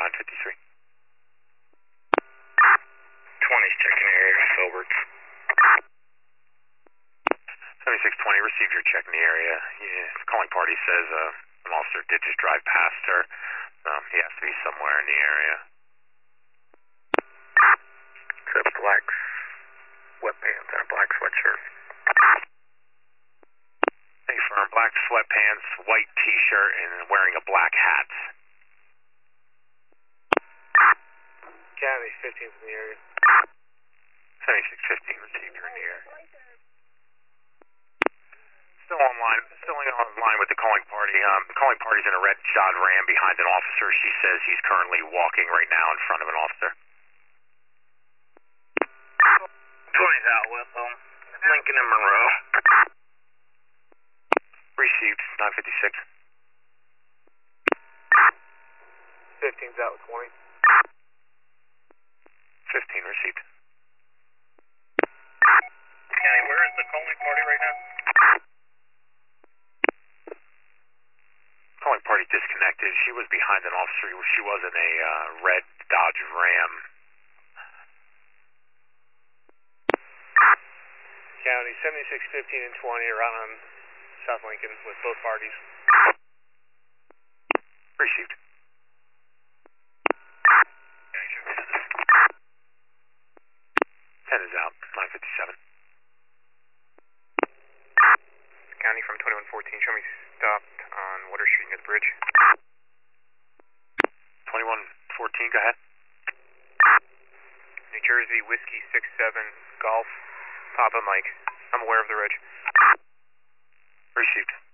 953. 20's checking the area, Filbert. 7620, received your check in the area. Yeah, the calling party says an officer did just drive past her. He has to be somewhere in the area. It's a black sweatpants and a black sweatshirt. Hey, firm, black sweatpants, white t-shirt, and wearing a black hat. County 15's in the area. 7615, received her in the area. Still online with the calling party. The calling party's in a red Dodge Ram behind an officer. She says he's currently walking right now in front of an officer. 20's out with them. Lincoln and Monroe. Received, 956. 15's out with 20. 15 received. County, where is the calling party right now? Calling party disconnected. She was behind an officer. She was in a red Dodge Ram. County 7615 and 20 are out on South Lincoln with both parties. Received. County, show me 10 is out, 957. County from 2114, show me stopped on Water Street near the bridge. 2114, go ahead. New Jersey, Whiskey 67, Golf, Papa Mike. I'm aware of the ridge. Received.